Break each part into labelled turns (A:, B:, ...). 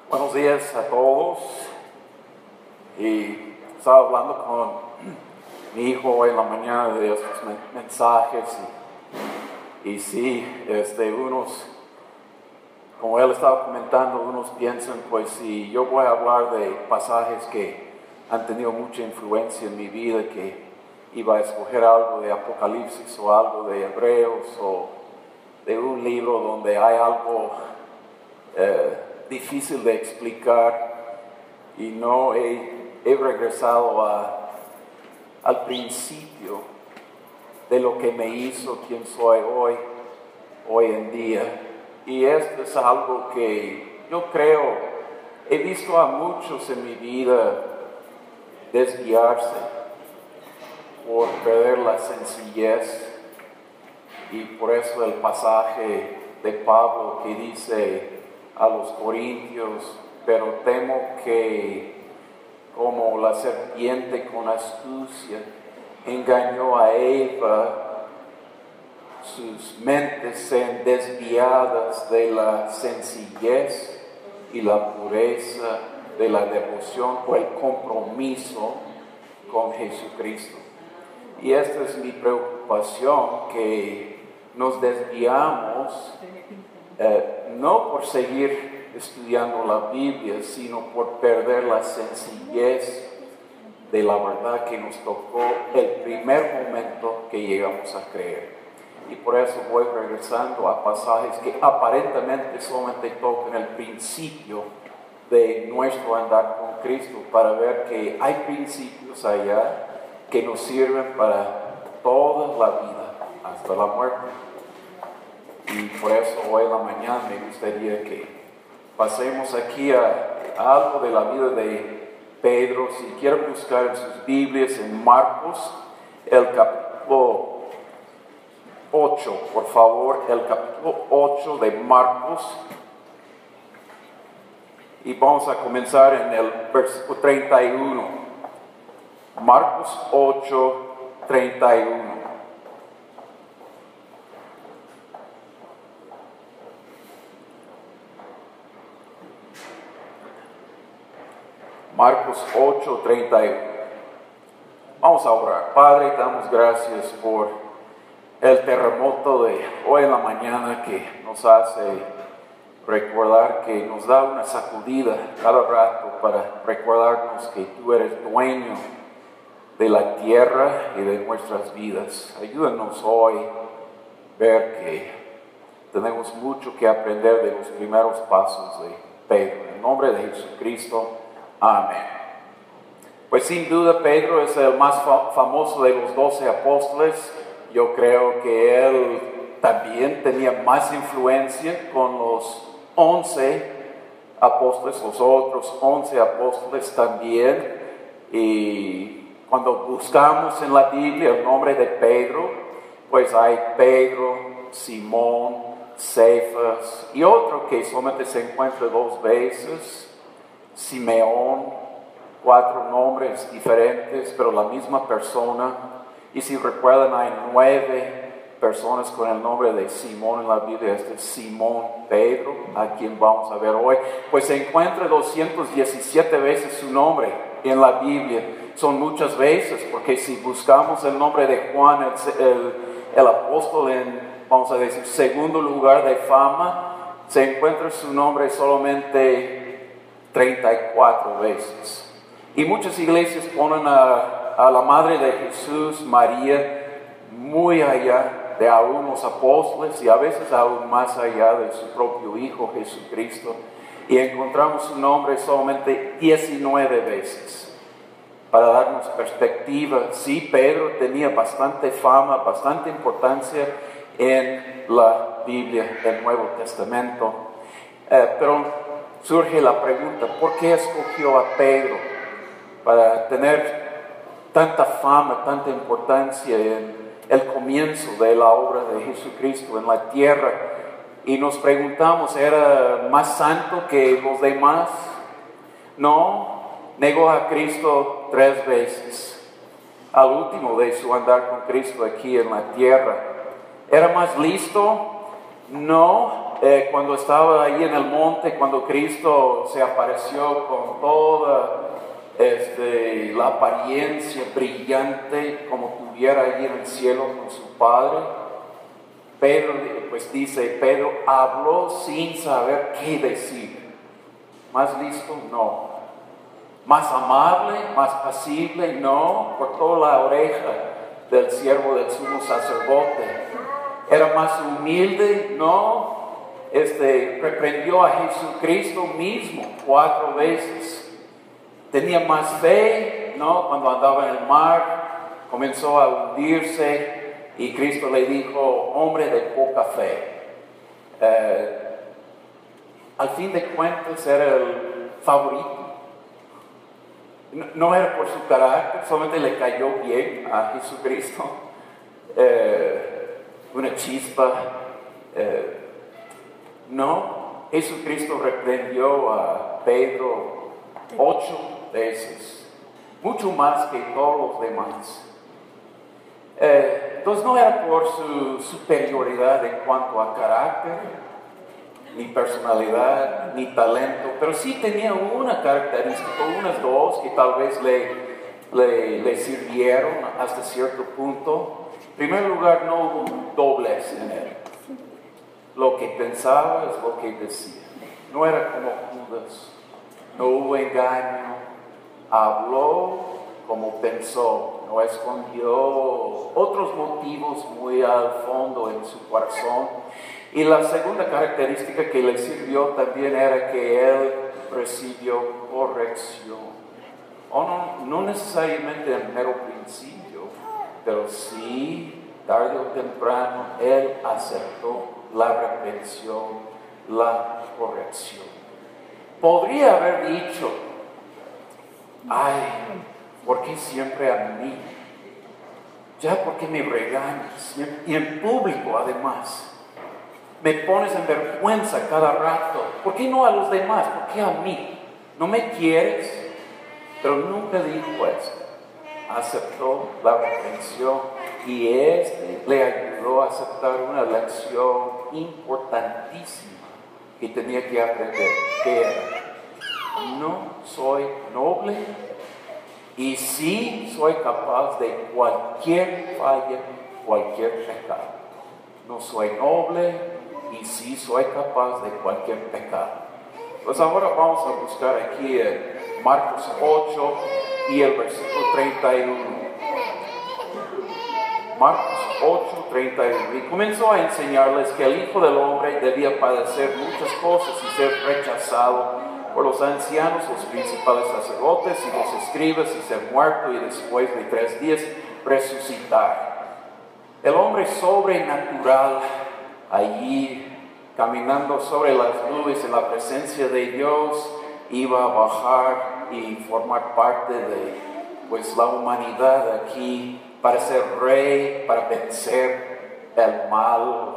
A: Buenos días a todos. Y estaba hablando con mi hijo hoy en la mañana de estos mensajes y sí, unos, como él estaba comentando, unos piensan, pues si yo voy a hablar de pasajes que han tenido mucha influencia en mi vida, que iba a escoger algo de Apocalipsis o algo de Hebreos o de un libro donde hay algo difícil de explicar, y no he regresado al principio de lo que me hizo quien soy hoy en día. Y esto es algo que yo creo, he visto a muchos en mi vida desviarse por perder la sencillez, y por eso el pasaje de Pablo que dice a los corintios: pero temo que, como la serpiente con astucia engañó a Eva, sus mentes sean desviadas de la sencillez y la pureza de la devoción o el compromiso con Jesucristo. Y esta es mi preocupación, que nos desviamos no por seguir estudiando la Biblia, sino por perder la sencillez de la verdad que nos tocó el primer momento que llegamos a creer. Y por eso voy regresando a pasajes que aparentemente solamente tocan el principio de nuestro andar con Cristo, para ver que hay principios allá que nos sirven para toda la vida, hasta la muerte. Y por eso hoy en la mañana me gustaría que pasemos aquí a algo de la vida de Pedro. Si quieren buscar en sus Biblias, en Marcos, el capítulo 8, por favor, el capítulo 8 de Marcos. Y vamos a comenzar en el versículo 31. Marcos 8, 31. Marcos 8, 31. Vamos a orar. Padre, te damos gracias por el terremoto de hoy en la mañana, que nos hace recordar, que nos da una sacudida cada rato para recordarnos que tú eres dueño de la tierra y de nuestras vidas. Ayúdanos hoy a ver que tenemos mucho que aprender de los primeros pasos de Pedro. En el nombre de Jesucristo. Amén. Pues sin duda Pedro es el más famoso de los 12 apóstoles. Yo creo que él también tenía más influencia con los 11 apóstoles, los otros 11 apóstoles también. Y cuando buscamos en la Biblia el nombre de Pedro, pues hay Pedro, Simón, Cefas y otro que solamente se encuentra 2 veces, Simeón, 4 nombres diferentes, pero la misma persona. Y si recuerdan, hay 9 personas con el nombre de Simón en la Biblia. Este es Simón Pedro, a quien vamos a ver hoy. Pues se encuentra 217 veces su nombre en la Biblia. Son muchas veces, porque si buscamos el nombre de Juan, el apóstol, en, vamos a decir, segundo lugar de fama, se encuentra su nombre solamente 34 veces. Y muchas iglesias ponen a la Madre de Jesús, María, muy allá de aún los apóstoles, y a veces aún más allá de su propio Hijo Jesucristo. Y encontramos su nombre solamente 19 veces. Para darnos perspectiva, sí, Pedro tenía bastante fama, bastante importancia en la Biblia del Nuevo Testamento. Pero surge la pregunta: ¿por qué escogió a Pedro para tener tanta fama, tanta importancia en el comienzo de la obra de Jesucristo en la tierra? Y nos preguntamos, ¿era más santo que los demás? No, negó a Cristo 3 veces, al último de su andar con Cristo aquí en la tierra. ¿Era más listo? No, cuando estaba ahí en el monte, cuando Cristo se apareció con toda la apariencia brillante como tuviera ahí en el cielo con su Padre, Pedro, pues dice, Pedro habló sin saber qué decir. ¿Más listo? No. ¿Más amable? ¿Más pasible? No. Cortó la oreja del siervo del sumo sacerdote. ¿Era más humilde? No. Reprendió a Jesucristo mismo 4 veces. ¿Tenía más fe? No. Cuando andaba en el mar, comenzó a hundirse y Cristo le dijo, hombre de poca fe. Al fin de cuentas era el favorito. No era por su carácter, solamente le cayó bien a Jesucristo. Una chispa. No, Jesucristo reprendió a Pedro 8 veces, mucho más que todos los demás. Entonces no era por su superioridad en cuanto a carácter, ni personalidad, ni talento, pero sí tenía una característica, unas dos que tal vez le sirvieron hasta cierto punto. En primer lugar, no hubo doblez en él. Lo que pensaba es lo que decía. No era como Judas. No hubo engaño. Habló como pensó. No escondió otros motivos muy al fondo en su corazón. Y la segunda característica que le sirvió también era que él recibió corrección. No necesariamente en el mero principio, pero sí, tarde o temprano, él aceptó la reprensión, la corrección. Podría haber dicho, ay, ¿por qué siempre a mí? Ya, ¿por qué me regañas? Y en público, además. Me pones en vergüenza cada rato. ¿Por qué no a los demás? ¿Por qué a mí? ¿No me quieres? Pero nunca dijo esto. Aceptó la reprensión y le ayudó a aceptar una lección importantísima que tenía que aprender. Que era, no soy noble y sí soy capaz de cualquier falla, cualquier pecado. No soy noble y sí soy capaz de cualquier pecado. Pues ahora vamos a buscar aquí en Marcos 8 y el versículo 31. Marcos 8, 31. Y comenzó a enseñarles que el Hijo del Hombre debía padecer muchas cosas y ser rechazado por los ancianos, los principales sacerdotes y los escribas y ser muerto y después de 3 días resucitar. El hombre sobrenatural allí caminando sobre las nubes en la presencia de Dios iba a bajar y formar parte de la humanidad aquí para ser rey, para vencer el mal,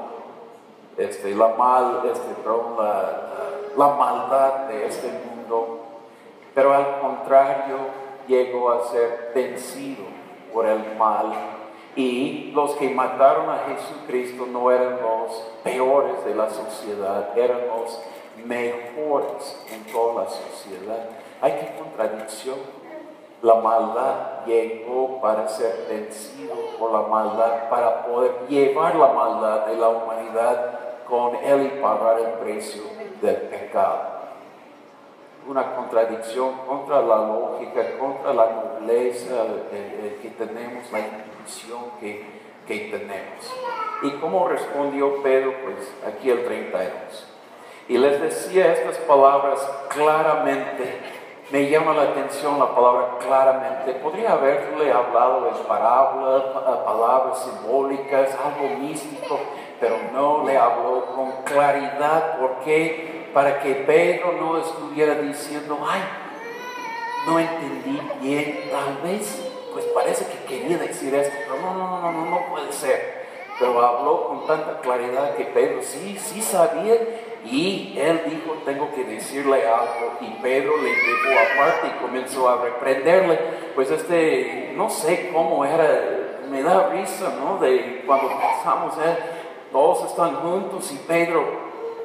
A: la maldad de este mundo. Pero al contrario, llegó a ser vencido por el mal. Y los que mataron a Jesucristo no eran los peores de la sociedad, eran los mejores en toda la sociedad. Hay que contradicción. La maldad llegó para ser vencido por la maldad, para poder llevar la maldad de la humanidad con él y pagar el precio del pecado. Una contradicción contra la lógica, contra la nobleza que tenemos, la intuición que tenemos. ¿Y cómo respondió Pedro? Pues aquí el 32. Y les decía estas palabras claramente. Me llama la atención la palabra claramente. Podría haberle hablado en parábolas, palabras simbólicas, algo místico, pero no le habló con claridad. ¿Por qué? Para que Pedro no estuviera diciendo, ay, no entendí bien, tal vez, pues parece que quería decir esto, pero no puede ser. Pero habló con tanta claridad que Pedro sí sabía, y él dijo, tengo que decirle algo, y Pedro le llevó aparte y comenzó a reprenderle. Pues no sé cómo era, me da risa, ¿no? De cuando pasamos, todos están juntos y Pedro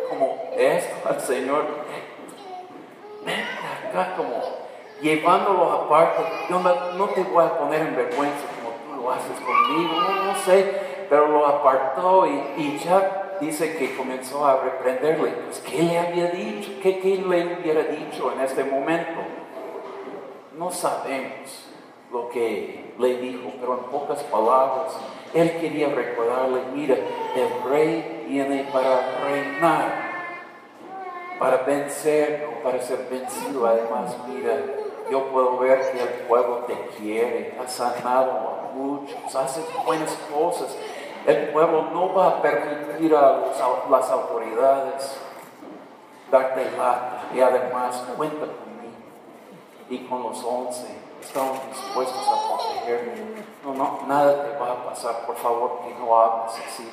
A: como esto al Señor. Ven acá, como llevándolo aparte. Yo no te voy a poner en vergüenza como tú lo haces conmigo. No sé, pero lo apartó y ya dice que comenzó a reprenderle. Pues, ¿qué le había dicho? ¿Qué le hubiera dicho en este momento? No sabemos lo que le dijo, pero en pocas palabras, él quería recordarle, mira, el rey viene para reinar, para vencer, no para ser vencido. Además, mira, yo puedo ver que el pueblo te quiere, has sanado a muchos, haces buenas cosas. El pueblo no va a permitir a las autoridades darte lata, y además cuenta conmigo y con los 11. Estamos dispuestos a protegerme. No, nada te va a pasar. Por favor, que no hables así.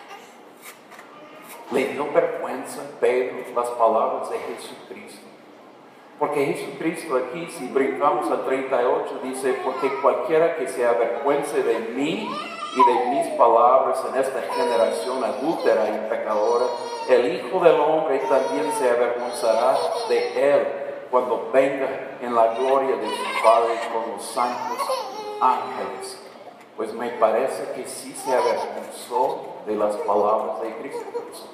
A: Le dio vergüenza Pedro las palabras de Jesucristo. Porque Jesucristo aquí, si brincamos al 38, dice, porque cualquiera que se avergüence de mí y de mis palabras en esta generación adúltera y pecadora, el Hijo del Hombre también se avergonzará de él cuando venga en la gloria de su Padre con los santos ángeles. Pues me parece que sí se avergonzó de las palabras de Cristo.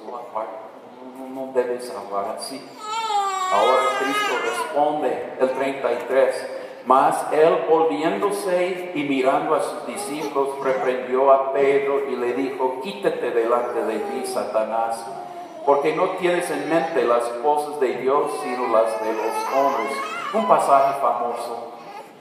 A: No debes hablar así. Ahora Cristo responde, el 33, mas él volviéndose y mirando a sus discípulos, reprendió a Pedro y le dijo, quítate delante de mí, Satanás, porque no tienes en mente las cosas de Dios, sino las de los hombres. Un pasaje famoso.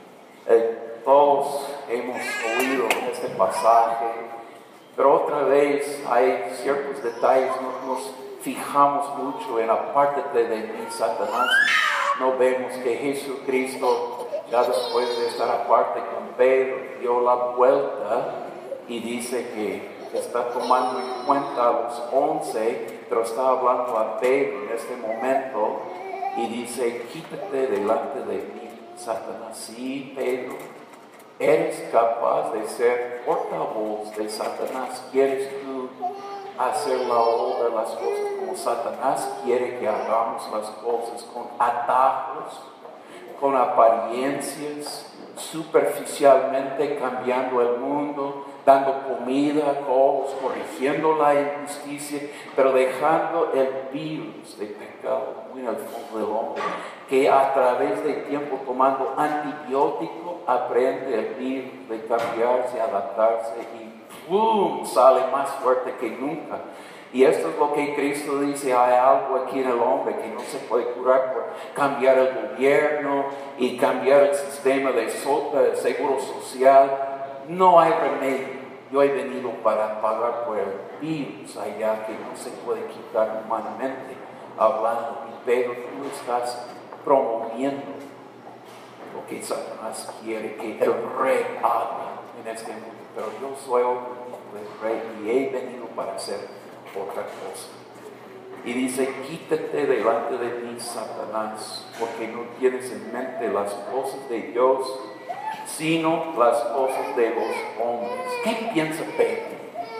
A: Todos hemos oído este pasaje, pero otra vez hay ciertos detalles, nos fijamos mucho en apártate de mí, Satanás. No vemos que Jesucristo, ya después de estar aparte con Pedro, dio la vuelta y dice que está tomando en cuenta a los 11, pero está hablando a Pedro en este momento y dice, quítate delante de mí, Satanás. Sí, Pedro, eres capaz de ser portavoz de Satanás. ¿Quieres tú hacer la obra, las cosas como Satanás quiere que hagamos las cosas, con atajos, con apariencias, superficialmente cambiando el mundo, dando comida a todos, corrigiendo la injusticia, pero dejando el virus de pecado muy al fondo del hombre, que a través del tiempo tomando antibiótico aprende el virus de cambiarse, adaptarse y ¡pum! Sale más fuerte que nunca. Y esto es lo que Cristo dice, hay algo aquí en el hombre que no se puede curar por cambiar el gobierno y cambiar el sistema de seguro social. No hay remedio. Yo he venido para pagar por el virus allá que no se puede quitar humanamente hablando. Pero tú estás promoviendo lo que Satanás quiere que el rey haga en este mundo. Pero yo soy otro tipo de rey y he venido para hacer otra cosa. Y dice, quítate delante de mí, Satanás, porque no tienes en mente las cosas de Dios, sino las cosas de los hombres. ¿Qué piensa Pedro?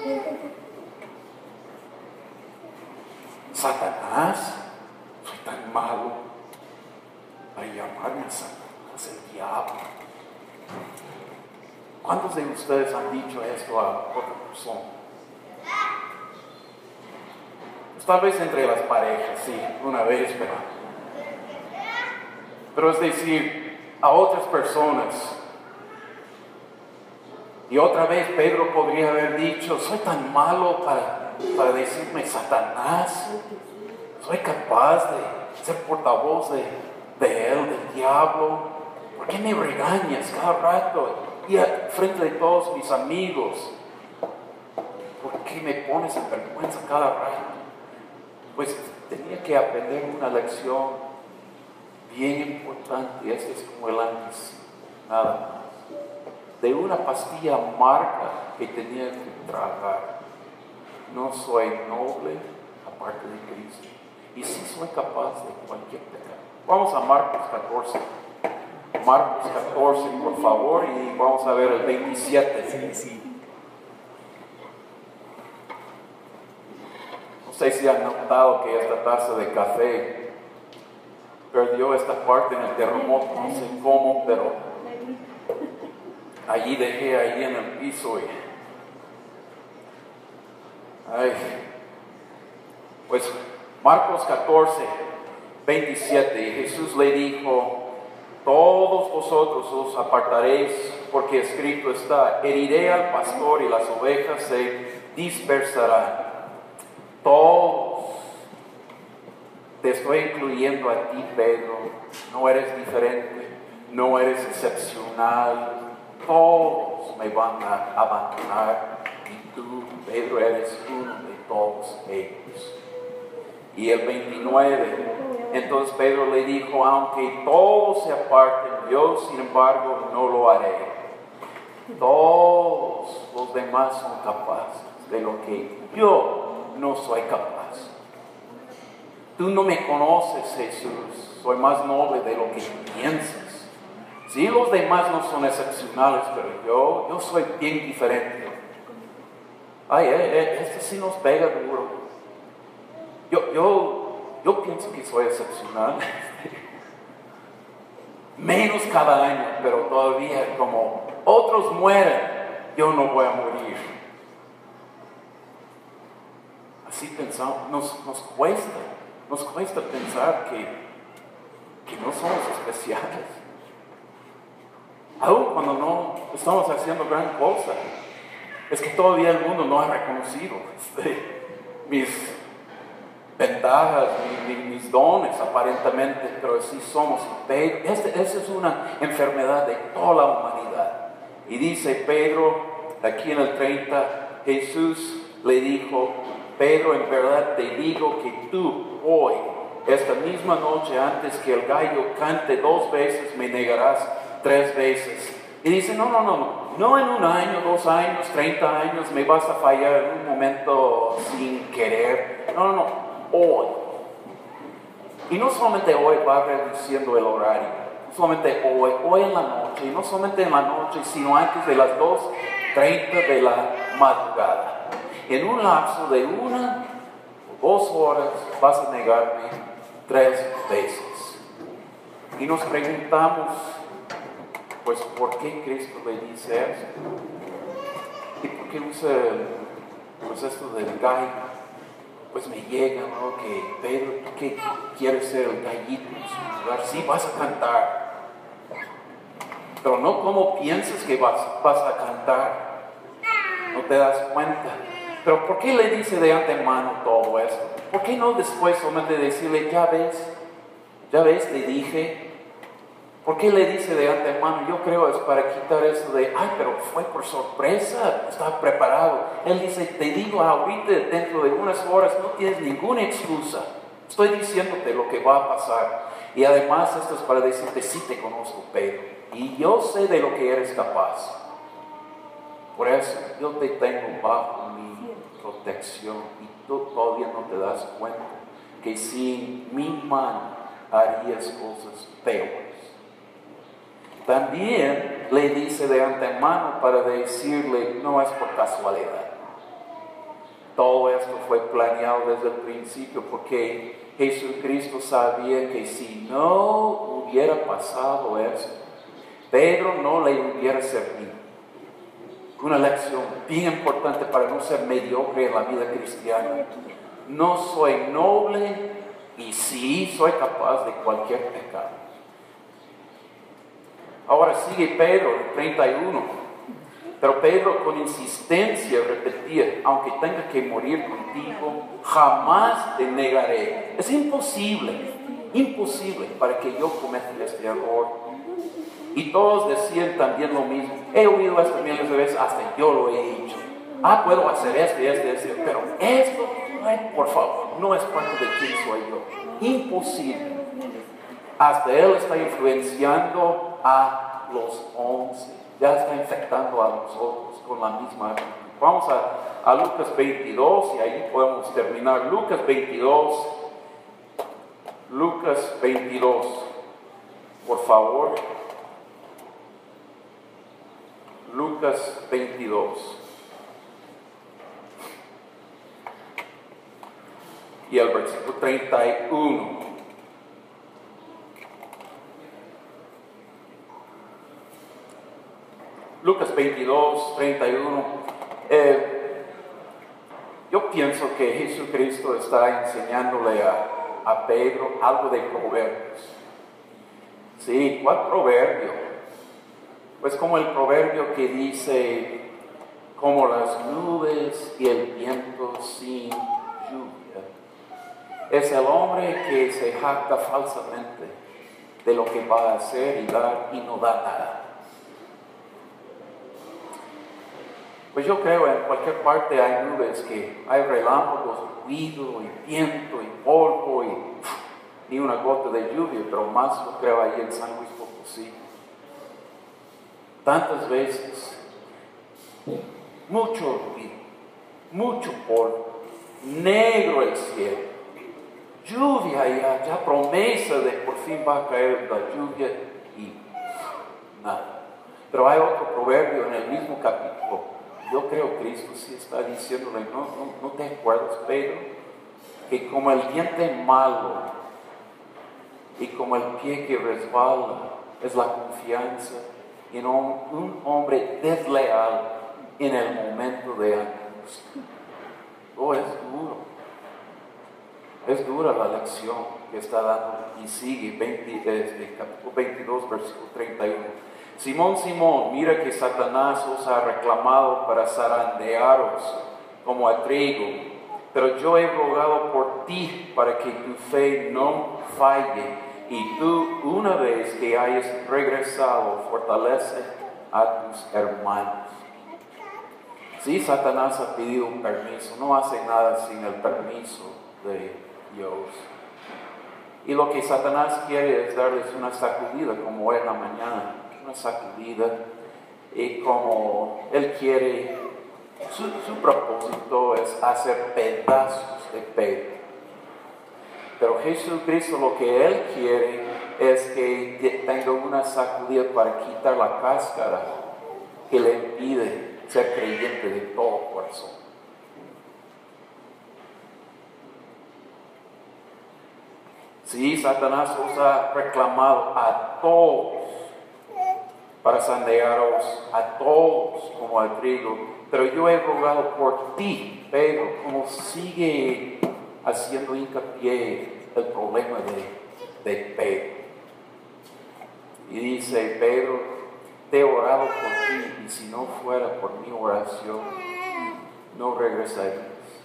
A: Satanás, soy tan malo para llamarme a Satanás, el diablo. ¿Cuántos de ustedes han dicho esto a otra persona? Pues tal vez entre las parejas, sí, una vez, pero es decir, a otras personas. Y otra vez Pedro podría haber dicho, soy tan malo para decirme Satanás, soy capaz de ser portavoz de él, del diablo. ¿Por qué me regañas cada rato? Y frente de todos mis amigos, ¿por qué me pones en vergüenza cada rato? Pues tenía que aprender una lección bien importante, y este es como el antes, nada más. De una pastilla amarga que tenía que tragar. No soy noble aparte de Cristo. Y sí soy capaz de cualquier pecado. Vamos a Marcos 14. Marcos 14, por favor, y vamos a ver el 27. Sí. sé si han notado que esta taza de café perdió esta parte en el terremoto, no sé cómo, pero allí dejé ahí en el piso y pues Marcos 14, 27, y Jesús le dijo: todos vosotros os apartaréis, porque escrito está: heriré al pastor y las ovejas se dispersarán. Todos, te estoy incluyendo a ti, Pedro, no eres diferente, no eres excepcional, todos me van a abandonar y tú, Pedro, eres uno de todos ellos. Y el 29, entonces Pedro le dijo: aunque todos se aparten, yo sin embargo no lo haré. Todos los demás son capaces de lo que yo no soy capaz. Tú no me conoces, Jesús, soy más noble de lo que piensas. Sí, los demás no son excepcionales, pero yo soy bien diferente. Esto sí nos pega duro. Yo pienso que soy excepcional. Menos cada año, pero todavía como otros mueren, yo no voy a morir. Así pensamos, nos cuesta pensar que no somos especiales. Aún cuando no estamos haciendo gran cosa, es que todavía el mundo no ha reconocido mis ventajas, mis dones aparentemente, pero sí somos. Esa es una enfermedad de toda la humanidad. Y dice Pedro, aquí en el 30, Jesús le dijo: Pedro, en verdad te digo que tú hoy, esta misma noche, antes que el gallo cante 2 veces, me negarás 3 veces. Y dice: no en 1 año, 2 años, 30 años me vas a fallar en un momento sin querer. No, hoy. Y no solamente hoy va reduciendo el horario, no solamente hoy en la noche, y no solamente en la noche, sino antes de las 2:30 de la madrugada. En un lapso de 1 o 2 horas vas a negarme 3 veces. Y nos preguntamos, pues, ¿por qué Cristo le dice eso? ¿Y por qué usa pues esto del gallo? Pues me llega, ¿no? Que Pedro, ¿tú qué quieres ser el gallito en su lugar? Sí, vas a cantar, pero no como piensas que vas a cantar. No te das cuenta. Pero ¿por qué le dice de antemano todo esto? ¿Por qué no después solamente decirle: ya ves, te dije? ¿Por qué le dice de antemano? Yo creo es para quitar eso de: pero fue por sorpresa, estaba preparado. Él dice: te digo ahorita, dentro de unas horas, no tienes ninguna excusa. Estoy diciéndote lo que va a pasar. Y además esto es para decirte: sí te conozco, Pedro, y yo sé de lo que eres capaz. Por eso yo te tengo bajo mi protección y tú todavía no te das cuenta que sin mi mano harías cosas peores. También le dice de antemano para decirle: no es por casualidad. Todo esto fue planeado desde el principio, porque Jesucristo sabía que si no hubiera pasado eso, Pedro no le hubiera servido. Una lección bien importante para no ser mediocre en la vida cristiana. No soy noble y sí soy capaz de cualquier pecado. Ahora sigue Pedro, 31. Pero Pedro con insistencia repetía: aunque tenga que morir contigo, jamás te negaré. Es imposible para que yo cometa este error. Y todos decían también lo mismo. He oído esto miles de veces, hasta yo lo he dicho. Puedo hacer esto y esto, pero esto, por favor, no es parte de quién soy yo. Imposible. Hasta él está influenciando a los 11. Ya está infectando a nosotros con la misma actitud. Vamos a Lucas 22 y ahí podemos terminar. Lucas 22. Lucas 22. Por favor. Lucas 22. y el versículo 31. Lucas 22, 31. Yo pienso que Jesucristo está enseñándole a Pedro algo de proverbios. Sí, ¿cuál proverbio? Pues como el proverbio que dice, como las nubes y el viento sin lluvia. Es el hombre que se jacta falsamente de lo que va a hacer y dar y no da nada. Pues yo creo en cualquier parte hay nubes, que hay relámpagos, ruido y viento y polvo y ni una gota de lluvia, pero más lo creo ahí en San Luis Potosí. Tantas veces, mucho ruido, mucho polvo, negro el cielo, lluvia ya promesa de por fin va a caer la lluvia y nada. Pero hay otro proverbio en el mismo capítulo. Yo creo que Cristo sí está diciéndole, no te acuerdas, Pedro, que como el diente malo y como el pie que resbala es la confianza en un hombre desleal en el momento de angustia. Oh, es duro. Es dura la lección que está dando y sigue desde capítulo 22, versículo 31. Simón, Simón, mira que Satanás os ha reclamado para zarandearos como a trigo, pero yo he rogado por ti para que tu fe no falle y tú, una vez que hayas regresado, fortalece a tus hermanos. Sí, Satanás ha pedido un permiso, no hace nada sin el permiso de Dios. Y lo que Satanás quiere es darles una sacudida, como en la mañana, una sacudida, y como él quiere, su propósito es hacer pedazos de Pedro. Pero Jesucristo lo que él quiere es que tenga una sacudida para quitar la cáscara que le impide ser creyente de todo corazón. Sí, Satanás os ha reclamado a todos para zandearos, a todos como al trigo, pero yo he rogado por ti, Pedro, como sigue haciendo hincapié el problema de Pedro. Y dice, Pedro, te he orado por ti, y si no fuera por mi oración, no regresarías.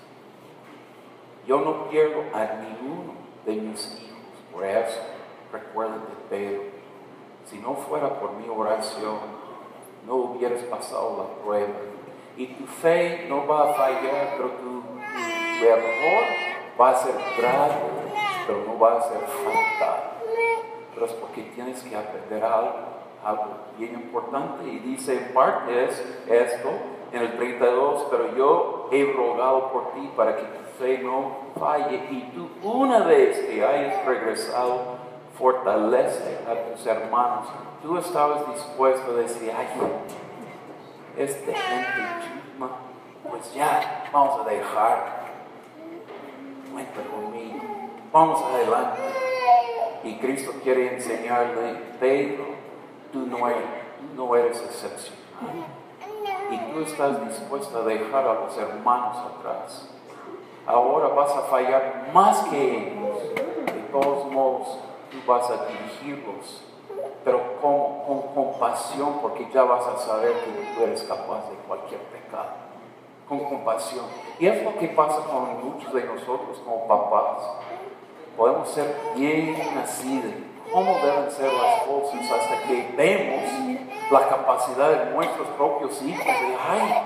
A: Yo no pierdo a ninguno de mis hijos. Por eso, recuérdate, Pedro, si no fuera por mi oración, no hubieras pasado la prueba. Y tu fe no va a fallar, pero tu error va a ser grave, pero no va a ser fatal. Pero es porque tienes que aprender algo bien importante. Y dice, en parte es esto, en el 32, pero yo he rogado por ti para que tu fe no falle y tú, una vez que hayas regresado, fortalece a tus hermanos. Tú estabas dispuesto a decir, ay, gente chisma, pues ya, vamos a dejar, cuenta conmigo, vamos adelante. Y Cristo quiere enseñarle, Pedro, tú no eres excepcional. Y tú estás dispuesto a dejar a los hermanos atrás. Ahora vas a fallar más que ellos. De todos modos, tú vas a dirigirlos, pero con compasión, porque ya vas a saber que tú eres capaz de cualquier pecado. Con compasión. Y es lo que pasa con muchos de nosotros como papás. Podemos ser bien así de cómo deben ser las cosas hasta que vemos la capacidad de nuestros propios hijos de, ay.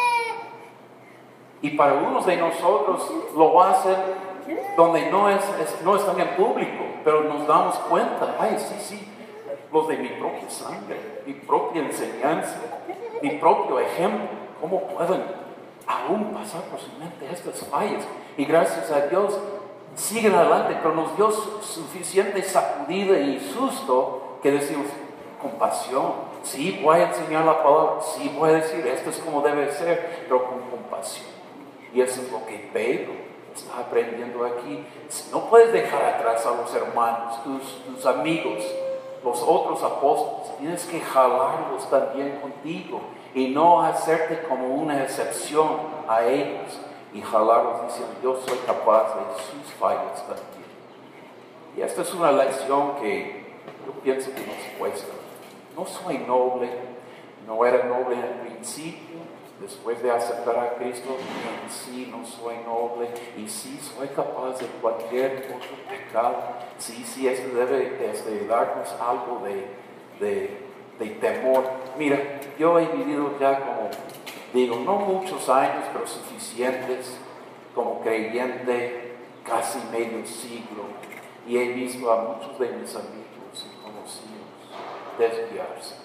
A: Y para unos de nosotros lo hacen donde no están en público, pero nos damos cuenta, ay, sí, los de mi propia sangre, mi propia enseñanza, mi propio ejemplo, cómo pueden aún pasar por su mente estas fallas. Y gracias a Dios siguen adelante, pero nos dio suficiente sacudida y susto que decimos, compasión, sí voy a enseñar la palabra, sí voy a decir esto es como debe ser, pero con compasión. Y eso es lo que Pedro está aprendiendo aquí. No puedes dejar atrás a los hermanos, tus amigos, los otros apóstoles. Tienes que jalarlos también contigo y no hacerte como una excepción a ellos y jalarlos diciendo, yo soy capaz de sus fallas también. Y esta es una lección que yo pienso que nos cuesta. No soy noble, no era noble en el principio, después de aceptar a Cristo, en sí no soy noble y sí soy capaz de cualquier otro pecado. Sí, esto debe darnos algo de temor. Mira, yo he vivido ya como, digo, no muchos años, pero suficientes como creyente, casi medio siglo, y he visto a muchos de mis amigos y conocidos desviarse.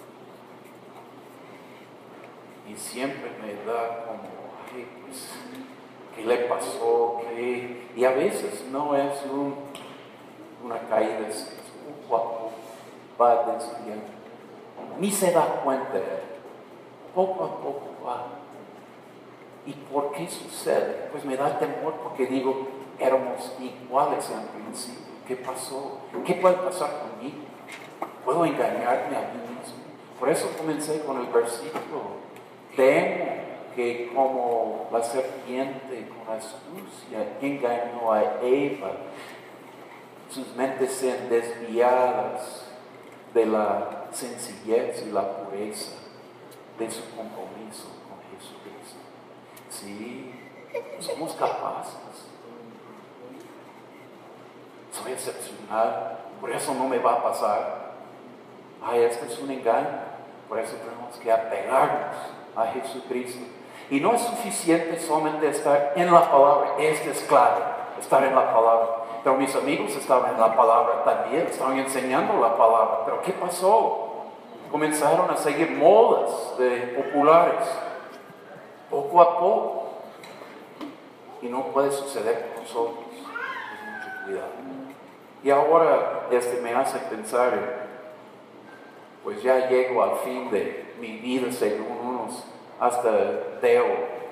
A: Y siempre me da como, ay, pues, ¿qué le pasó? ¿Qué? Y a veces no es una caída, es poco a poco va desviando. Ni se da cuenta, poco a poco va. ¿Y por qué sucede? Pues me da temor porque digo, éramos iguales al principio. ¿Qué pasó? ¿Qué puede pasar conmigo? ¿Puedo engañarme a mí mismo? Por eso comencé con el versículo. Temo que como la serpiente con astucia engañó a Eva, sus mentes sean desviadas de la sencillez y la pureza de su compromiso con Jesucristo. Sí, somos capaces. Soy excepcional, por eso no me va a pasar. Ay, este es un engaño, por eso tenemos que apegarnos a Jesucristo. Y no es suficiente solamente estar en la palabra, esto es clave, estar en la palabra. Pero mis amigos estaban en la palabra también, estaban enseñando la palabra. Pero ¿qué pasó? Comenzaron a seguir modas populares, poco a poco. Y no puede suceder con nosotros, con mucho cuidado. Y ahora me hace pensar, pues ya llego al fin de mi vida según unos, hasta Teo,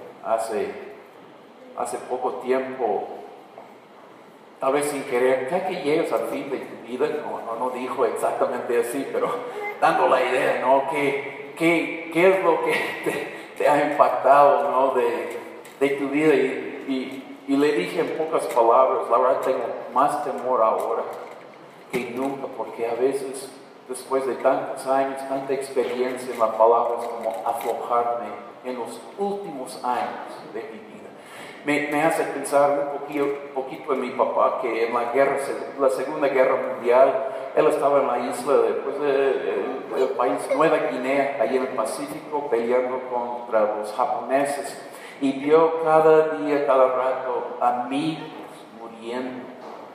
A: hace poco tiempo, tal vez sin querer, ya que llegas al fin de tu vida, no dijo exactamente así, pero dando la idea, ¿no? ¿Qué es lo que te ha impactado, ¿no? de tu vida? Y le dije en pocas palabras, la verdad tengo más temor ahora que nunca, porque a veces, después de tantos años, tanta experiencia en la palabra, es como aflojarme en los últimos años de mi vida. Me hace pensar un poquito en mi papá, que en la Segunda Guerra Mundial, él estaba en la isla del país Nueva Guinea, allí en el Pacífico, peleando contra los japoneses, y vio cada día, cada rato, amigos muriendo,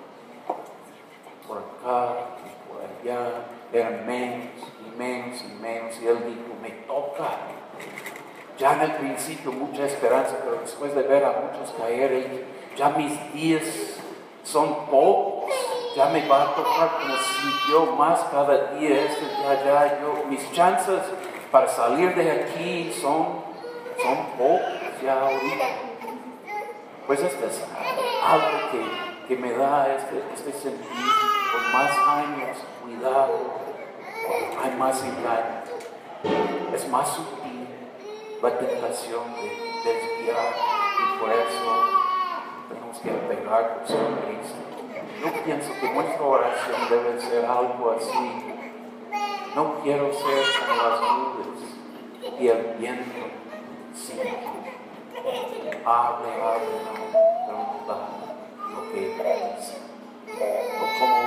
A: por acá y por allá, eran menos y menos y menos, y él dijo, me toca. Ya en el principio mucha esperanza, pero después de ver a muchos caer, ya mis días son pocos, ya me va a tocar como si yo más cada día, mis chances para salir de aquí son pocos ya ahorita. Pues esto es algo que me da este sentido, con más años, cuidado, hay más engaño, es más sutil la tentación de desviar, y por eso tenemos que apegarnos a Cristo. Yo pienso que nuestra oración debe ser algo así. No quiero ser como las nubes y el viento, sí. Hable, pero no da lo que dice. O como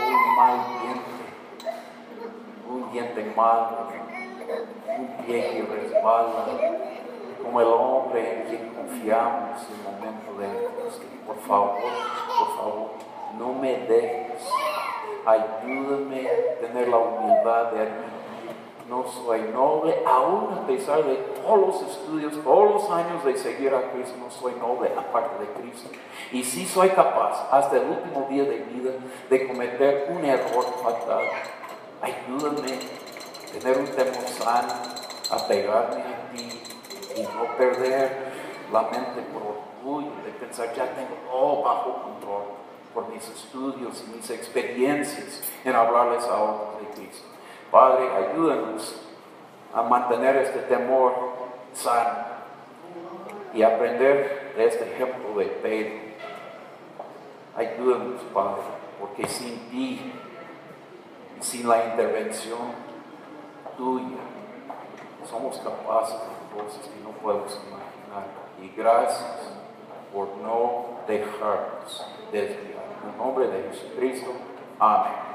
A: un diente malo, un pie que resbala, como el hombre en quien confiamos en el momento de angustia. Por favor, no me dejes. Ayúdame a tener la humildad de admitir, no soy noble, aún a pesar de todos los estudios, todos los años de seguir a Cristo, no soy noble aparte de Cristo. Y sí soy capaz, hasta el último día de vida, de cometer un error fatal. Ayúdame a tener un temor sano, a pegarme a ti y no perder la mente por orgullo, de pensar ya tengo todo bajo control por mis estudios y mis experiencias en hablarles a otros de Cristo. Padre, ayúdanos a mantener este temor sano y aprender de este ejemplo de Pedro. Ayúdanos, Padre, porque sin ti y sin la intervención tuya somos capaces de cosas que no podemos imaginar. Y gracias por no dejarnos desviar. En el nombre de Jesucristo, amén.